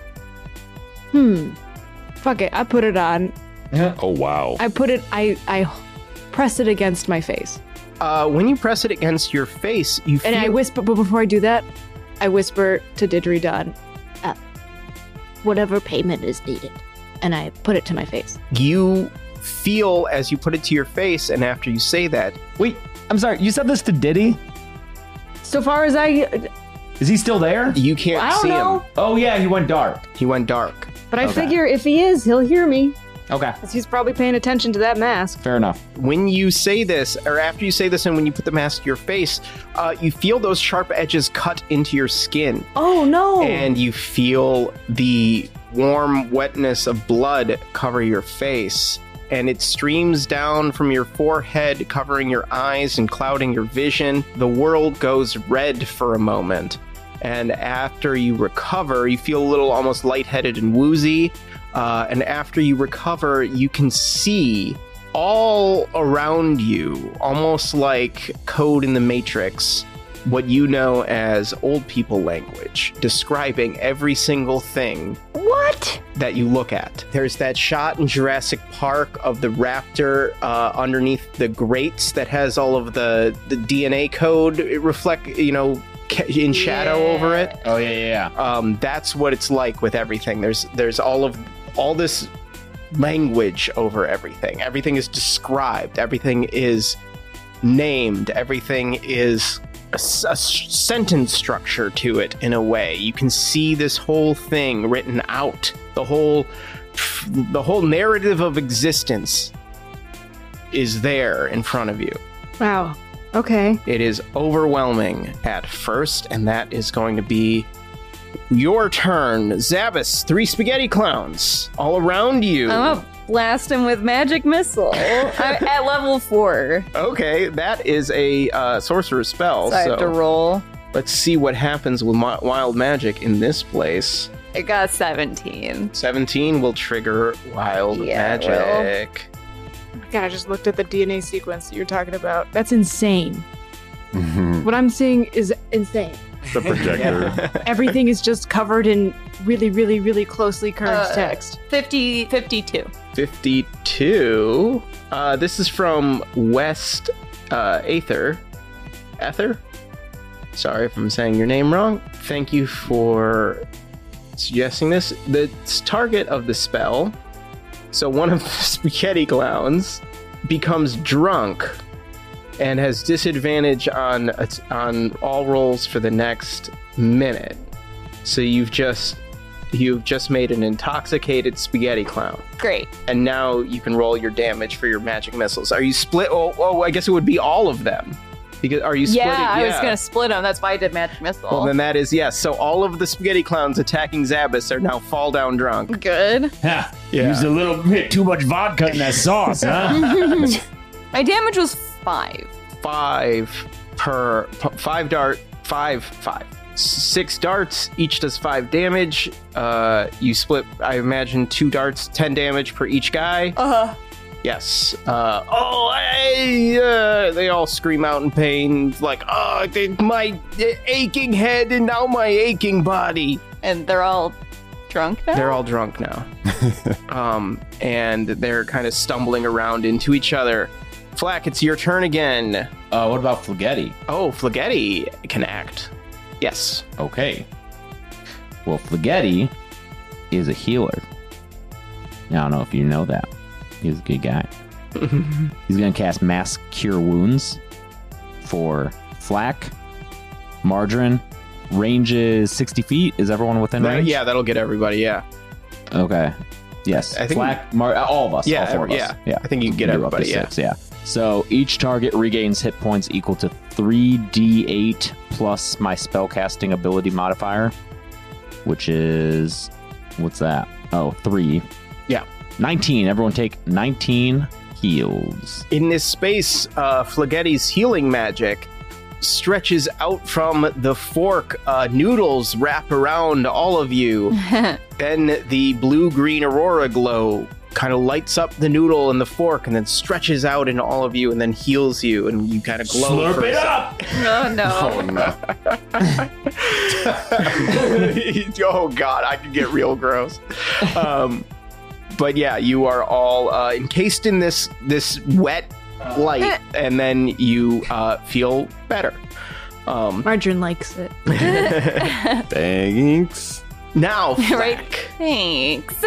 Hmm. Fuck it. I put it on. Oh wow. I put it. I I press it against my face, Uh, when you press it against your face, you feel... and I whisper. But before I do that, I whisper to Didgeridoo, uh, whatever payment is needed, and I put it to my face. you feel as you put it to your face, and after you say that, Wait, I'm sorry. You said this to Diddy? So far as I, Is he still there? you can't I don't see know. him. Oh yeah, he went dark. He went dark. but I Okay. figure if he is, he'll hear me, Okay, because he's probably paying attention to that mask. fair enough. When you say this, or after you say this, and when you put the mask to your face, uh, you feel those sharp edges cut into your skin, Oh no! and you feel the warm wetness of blood cover your face. And it streams down from your forehead, covering your eyes and clouding your vision. The world goes red for a moment. And after you recover, you feel a little almost lightheaded and woozy. Uh, and after you recover, you can see all around you, almost like code in the Matrix, what you know as old people language, describing every single thing what? that you look at. There's that shot in Jurassic Park of the raptor uh, underneath the grates that has all of the, the D N A code it reflect, you know, ca- in shadow Yeah. over it. Oh yeah, yeah, yeah. Um, that's what it's like with everything. There's there's all of all this language over everything. Everything is described. Everything is named. Everything is a, s- a s- sentence structure to it in a way. You can see this whole thing written out. The whole the whole narrative of existence is there in front of you. Wow. Okay. It is overwhelming at first, and that is going to be your turn. Zabas, three spaghetti clowns all around you. I'm gonna blast him with magic missile. I'm at level four, Okay, that is a uh, sorcerer's spell. so I have to So roll. let's see what happens with mi- wild magic in this place. It got seventeen. seventeen will trigger wild Yeah, it magic. God, I just looked at the D N A sequence that you're talking about. That's insane. the What I'm seeing is insane. projector. Everything is just covered in really, really, really closely curved Uh, text. fifty, fifty-two. fifty-two. Uh, this is from West uh, Aether. Ether? Sorry if I'm saying your name wrong. thank you for suggesting this. The target of the spell, so one of the spaghetti clowns, becomes drunk and has disadvantage on on all rolls for the next minute. So you've just you've just made an intoxicated spaghetti clown. Great. And now you can roll your damage for your magic missiles. Are you split? Oh, oh I guess it would be all of them. Because are you splitting? Yeah, I yeah. was gonna split them. That's why I did magic missile. Well, then that is yes. So all of the spaghetti clowns attacking Zabas are now fall down drunk. Good. Yeah. Yeah. Used a little bit too much vodka in that sauce, huh? My damage was five. Five per p- five dart. Five five. Six darts. Each does five damage. Uh, you split. I imagine two darts, ten damage per each guy. Uh huh. Yes. Uh, oh, I, uh, they all scream out in pain, like, oh, they, my aching head and now my aching body. And they're all drunk now? They're all drunk now. um, and they're kind of stumbling around into each other. Flack, it's your turn again. Uh, what about Flagetti? Oh, Flagetti can act. Yes. Okay. Well, Flagetti is a healer. I don't know if you know that. He's a good guy. He's going to cast Mass Cure Wounds for Flack, Margarine. Range is sixty feet. Is everyone within That- range? yeah, that'll get everybody, yeah. Okay. Yes. I think- Flack, Mar- all of us. Yeah, all four of us. yeah. Yeah. I think you can get do up to everybody, yeah. six, yeah. So each target regains hit points equal to three d eight plus my spellcasting ability modifier, which is, what's that? Oh, three. Yeah. nineteen. Everyone take nineteen heals. In this space, uh, Flagetti's healing magic stretches out from the fork. Uh, noodles wrap around all of you. Then the blue-green aurora glow kind of lights up the noodle and the fork and then stretches out into all of you and then heals you and you kind of glow. Slurp for a it sec- up! Oh, no. Oh god, I could get real gross. Um, but yeah, you are all uh, encased in this this wet light, and then you uh, feel better. Um, Margarine likes it. Thanks. now, Right. Flack. Thanks.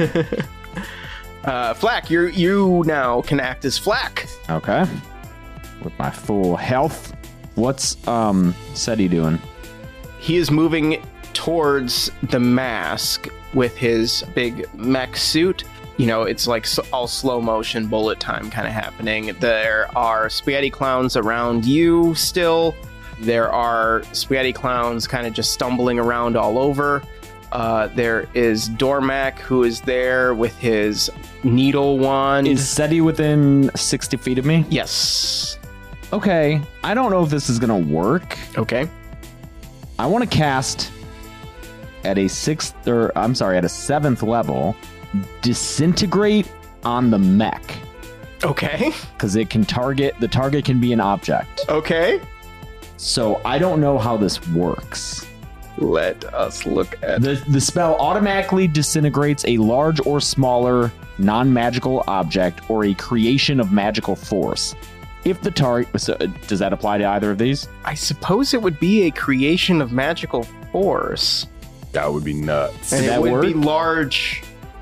uh, Flack, you you now can act as Flack. Okay. With my full health. What's um Seti doing? He is moving towards the mask with his big mech suit. You know, it's like s- all slow motion bullet time kind of happening. There are spaghetti clowns around you still. There are spaghetti clowns kind of just stumbling around all over. Uh, there is Dormac, who is there with his needle wand. Is Seti within sixty feet of me? Yes. Okay. I don't know if this is gonna work. Okay. I want to cast at a sixth, or I'm sorry, at a seventh level, disintegrate on the mech Okay. because it can target. The target can be an object. Okay. So I don't know how this works. Let us look at The the spell automatically disintegrates a large or smaller non-magical object or a creation of magical force. If the target, so, uh, does that apply to either of these? I suppose it would be a creation of magical force. That would be nuts. And Does it that would work? be large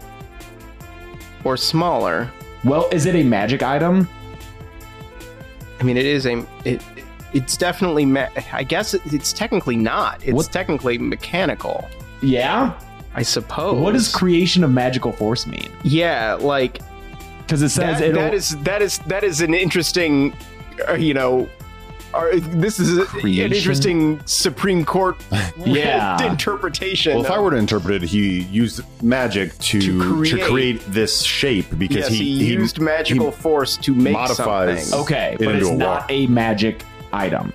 or smaller. Well, is it a magic item? I mean, it is a. It, it's definitely. Ma- I guess it, it's technically not. It's What- technically mechanical. Yeah. I suppose. What does creation of magical force mean? Yeah, like Because it says that, it'll. that is that is that is an interesting. Uh, you know. Or, this is a- Creation? an interesting Supreme Court Yeah. interpretation. Well, if I were to interpret it, he used magic to To to create. create, this shape because yes, he, he, used magical he force to make modifies- something. okay, it but into it's a not wall. a magic item.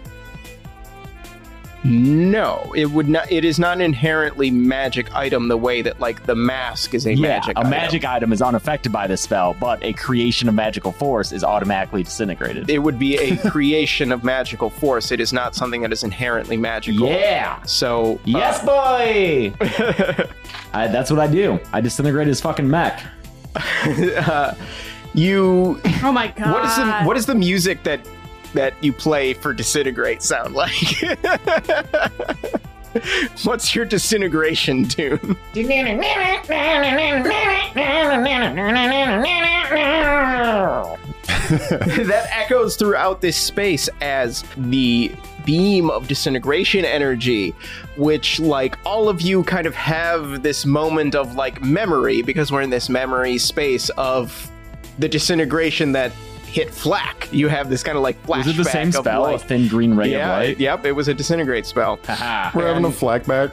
No, it would not. It is not an inherently magic item the way that like the mask is a yeah, magic. a item. magic item is unaffected by this spell, but a creation of magical force is automatically disintegrated. It would be a creation of magical force. It is not something that is inherently magical. Yeah. So uh, Yes, boy. I, that's what I do. I disintegrate his fucking mech. uh, you. Oh my god. What is the What is the music that that you play for disintegrate sound like? What's your disintegration tune? That echoes throughout this space as the beam of disintegration energy, which, like, all of you kind of have this moment of, like, memory, because we're in this memory space of the disintegration that hit Flack. You have this kind of, like, flashback. Was it the same of, spell, like, a thin green ray yeah, of light? Yep, it was a disintegrate spell. Haha. We're having a flak back.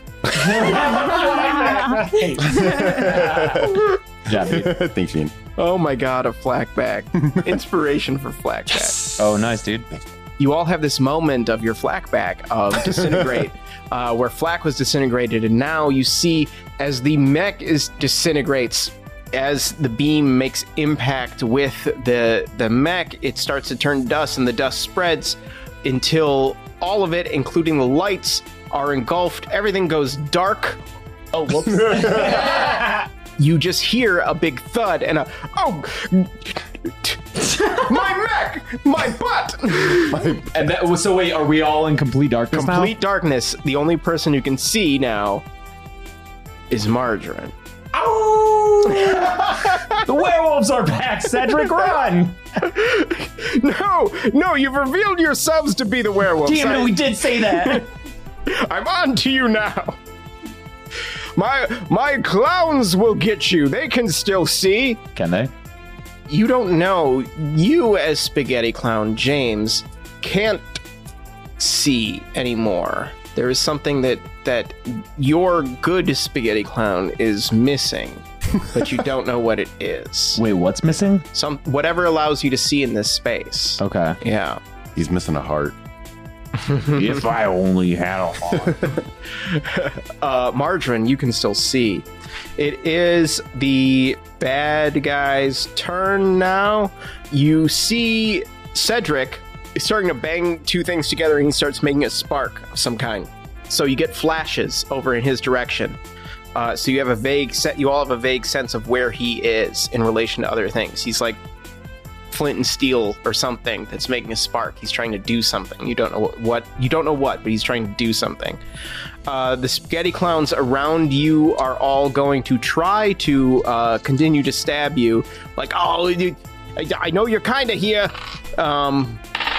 Yeah, dude. Thanks, Ian. Oh my god, a Flackback. Inspiration for Flackback. Oh, nice, dude. You all have this moment of your Flackback of disintegrate, uh, where Flack was disintegrated, and now you see as the mech is disintegrates, as the beam makes impact with the the mech, it starts to turn to dust, and the dust spreads until all of it, including the lights, are engulfed. Everything goes dark. Oh, whoops. You just hear a big thud and a, oh, my mech, my butt. And that was, so wait, are we all in complete darkness now? Complete darkness. The only person who can see now is Margarine. Oh! The werewolves are back, Cedric, run! No, no, you've revealed yourselves to be the werewolves. Damn it, I- we did say that. I'm on to you now. My my clowns will get you. They can still see. Can they? You don't know. You, as Spaghetti Clown James, can't see anymore. There is something that that your good Spaghetti Clown is missing, but you don't know what it is. Wait, what's missing? Some whatever allows you to see in this space. Okay. Yeah. He's missing a heart. If I only had a heart. uh, Margarine, you can still see. It is the bad guy's turn now. You see Cedric is starting to bang two things together, and he starts making a spark of some kind. So you get flashes over in his direction. Uh, so you have a vague set. You all have a vague sense of where he is in relation to other things. He's like flint and steel or something that's making a spark. He's trying to do something. You don't know what, what you don't know what, but he's trying to do something. Uh, the spaghetti clowns around you are all going to try to uh, continue to stab you. Like, oh, you, I know you're kind of here. Um,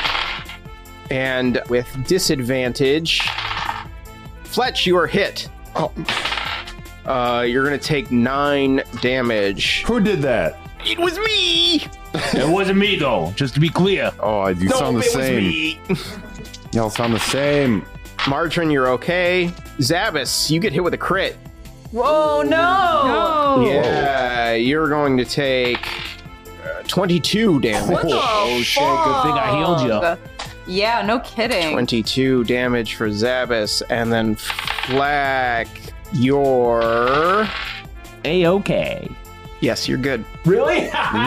and with disadvantage, Fletch, you are hit. Oh. Uh, you're going to take nine damage. Who did that? It was me! It wasn't me, though, just to be clear. Oh, you no, sound the it same. was me. Y'all sound the same. Margarine, you're okay. Zabas, you get hit with a crit. Whoa, no! No. Yeah, you're going to take uh, twenty-two damage. What the Oh, shit, good thing I healed you. fuck? Yeah, no kidding. twenty-two damage for Zabas, and then Flack, you're... A-okay. Yes, you're good. Really?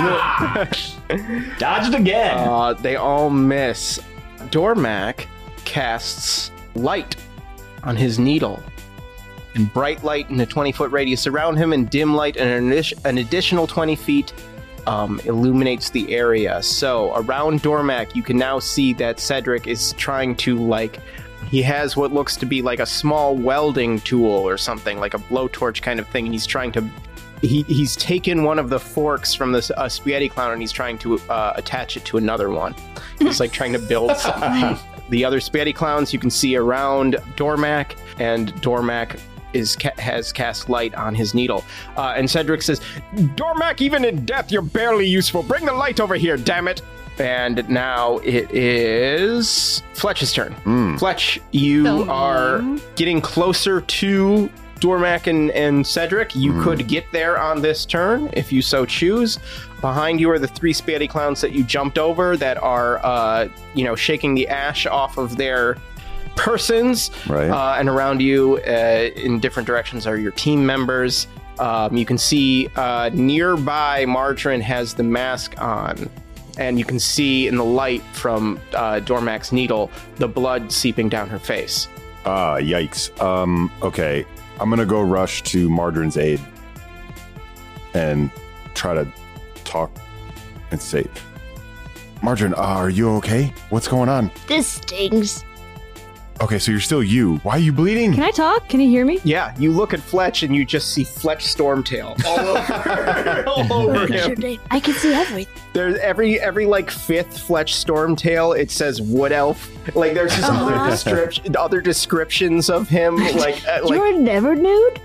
Dodged again. Uh, they all miss. Dormac casts light on his needle. And bright light in a twenty-foot radius around him, and dim light in an, addi- an additional twenty feet um, illuminates the area. So around Dormac, you can now see that Cedric is trying to, like, he has what looks to be like a small welding tool or something, like a blowtorch kind of thing, and he's trying to He, he's taken one of the forks from this uh, spaghetti clown, and he's trying to uh, attach it to another one. He's like trying to build something. The other spaghetti clowns you can see around Dormac, and Dormac is ca- has cast light on his needle. Uh, and Cedric says, Dormac, even in death, you're barely useful. Bring the light over here, damn it. And now it is Fletch's turn. Mm. Fletch, you So are mean. getting closer to Dormac and, and Cedric. You Mm. could get there on this turn if you so choose. Behind you are the three spaghetti clowns that you jumped over that are, uh, you know, shaking the ash off of their persons. Right. Uh, and around you uh, in different directions are your team members. Um, you can see uh, nearby Margarine has the mask on. And you can see in the light from uh, Dormac's needle the blood seeping down her face. Ah, yikes. Um, okay. I'm gonna go rush to Margarine's aid and try to talk and say, Margarine, uh, are you okay? What's going on? This stings. Okay, so you're still you. Why are you bleeding? Can I talk? Can you hear me? Yeah, you look at Fletch and you just see Fletch Stormtail all over, all over him. I can see everything. There's every every like fifth Fletch Stormtail. It says Wood Elf. Like there's just Uh-huh. other description, other descriptions of him. Like uh, like You're never nude?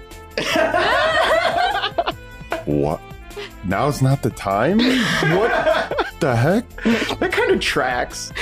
What? Now's not the time? What the heck? that kind of tracks.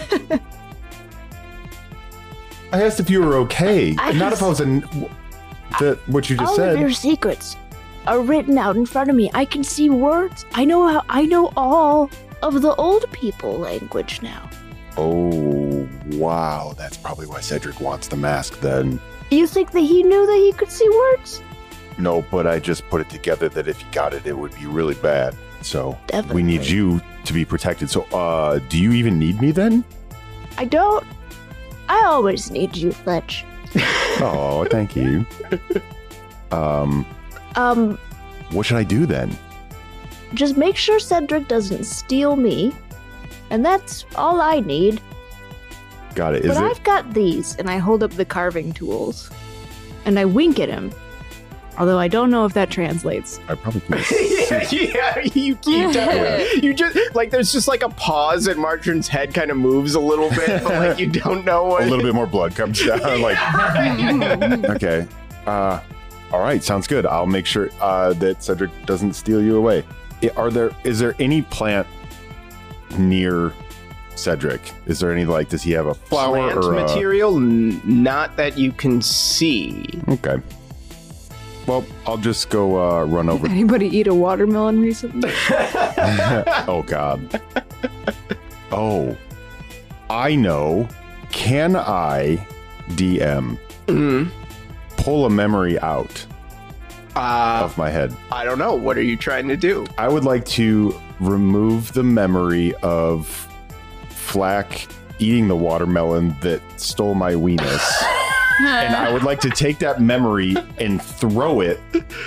I asked if you were okay. I not just- if I was in. That what you just All said. of your secrets are written out in front of me. I can see words. I know how. I know all of the old people language now. Oh, wow. That's probably why Cedric wants the mask then. You think that he knew that he could see words? No, but I just put it together that if he got it, it would be really bad. So Definitely. we need you to be protected. So, uh, do you even need me then? I don't. I always need you, Fletch. Oh, thank you. Um, Um, what should I do then? just make sure Cedric doesn't steal me, and that's all I need. Got it. Is but it? I've got these, and I hold up the carving tools, and I wink at him. Although I don't know if that translates. I probably can't. yeah, yeah, you, you definitely, you just like there's just like a pause, and Marjorie's head kind of moves a little bit, but like you don't know what. A little bit more blood comes down. Like, okay. Uh, all right. Sounds good. I'll make sure uh, that Cedric doesn't steal you away. I- Are there? Is there any plant near Cedric? Is there any like? Does he have a flower Plant or a- material? N- not that you can see. Okay. Well, I'll just go uh, run over. Anybody eat a watermelon recently? Oh God. Oh, I know. Can I D M Mhm. pull a memory out Uh, of my head? I don't know. What are you trying to do? I would like to remove the memory of Flack eating the watermelon that stole my weenus. And I would like to take that memory and throw it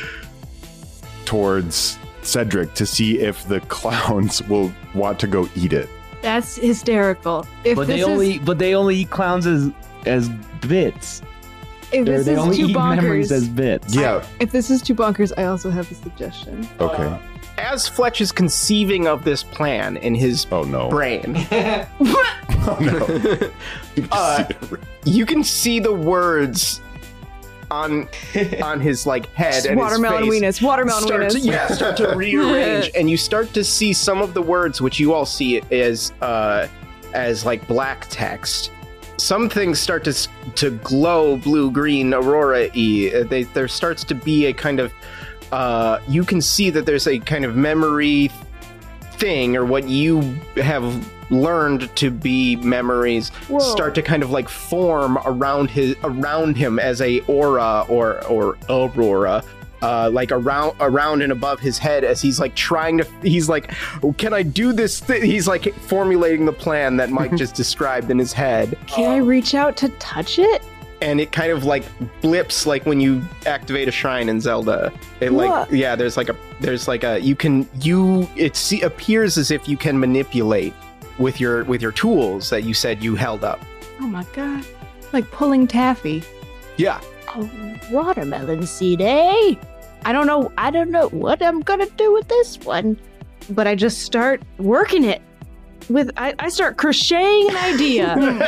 towards Cedric to see if the clowns will want to go eat it. That's hysterical. If But this they is, only but they only eat clowns as as bits. if They're- this they is only too eat memories as bonkers, bits. Yeah. if this is too bonkers, I also have a suggestion. Okay. As Fletch is conceiving of this plan in his Oh no. brain, Oh no. uh, you can see the words on on his like head and Watermelon his face weenus. Watermelon start to, weenus. yeah, start to rearrange, and you start to see some of the words which you all see as uh, as like black text. Some things start to s- to glow blue, green, aurora-y. Uh, They, there starts to be a kind of uh, you can see that there's a kind of memory thing, or what you have learned to be memories, Whoa. start to kind of like form around his around him as a aura or or aurora. Uh, like around, around and above his head, as he's like trying to, he's like, oh, "Can I do this?" Th-? He's like formulating the plan that Mike just described in his head, Can I reach out to touch it? and it kind of like blips, like when you activate a shrine in Zelda. It like, What? yeah, there's like a, there's like a, you can, you, it see, appears as if you can manipulate with your with your tools that you said you held up. Oh my god. Like pulling taffy. Yeah. Oh, watermelon seed, eh? I don't know. I don't know what I'm gonna do with this one. But I just start working it. With I, I start crocheting an idea.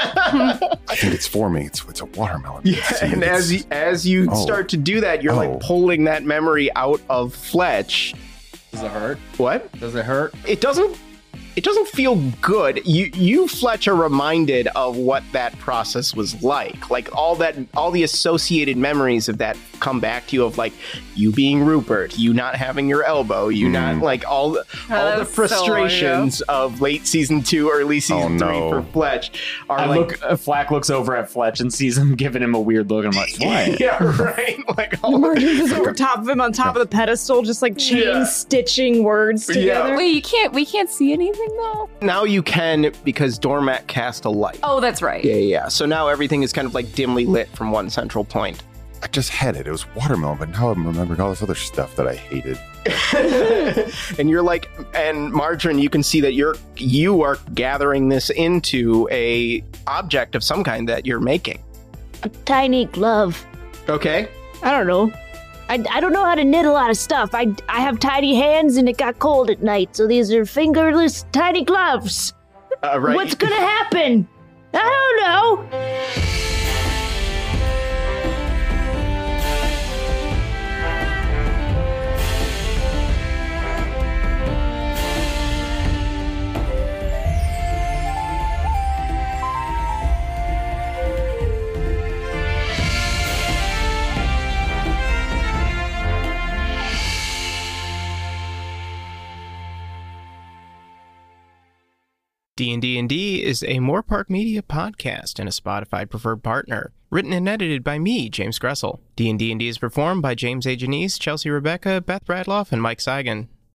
I think it's forming. It's it's a watermelon. Yeah, See, and it's- as you, as you Oh. start to do that, you're Oh. like pulling that memory out of Fletch. Does it hurt? What? Does it hurt? It doesn't. It doesn't feel good. You, you, Fletch, are reminded of what that process was like. Like all that, all the associated memories of that come back to you. Of like you being Rupert, you not having your elbow, you Mm. not like all the all the that's so frustrations of late season two, early season Oh, three no. for Fletch are I like. look. Uh, Flack looks over at Fletch and sees him giving him a weird look. And I'm like, what? Yeah, right. Like all Margin is over top of him on top of the pedestal, just like chain Yeah. stitching words Yeah. together. Wait, you can't. We can't see anything though. now you can, because Dormat cast a light. Oh, that's right. Yeah, yeah. So now everything is kind of like dimly lit from one central point. I just had it. It was watermelon, but now I'm remembering all this other stuff that I hated. And you're like, and Margarine, you can see that you're you are gathering this into a object of some kind that you're making. a tiny glove. Okay. I don't know. I, I don't know how to knit a lot of stuff. I, I have tiny hands and it got cold at night, so these are fingerless tiny gloves. Uh, right. What's gonna happen? I don't know. D and D and D is a Moore Park Media podcast and a Spotify preferred partner. Written and edited by me, James Gressel. D and D and D is performed by James A. Janice, Chelsea Rebecca, Beth Bradloff, and Mike Seigan.